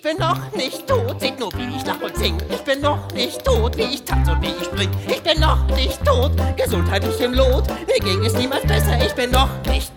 bin noch nicht tot. Seht nur, wie ich lach und sing. Ich bin noch nicht tot, wie ich tanze und wie ich spring. Ich bin noch nicht tot, gesundheitlich im Lot. Mir ging es niemals besser, ich bin noch nicht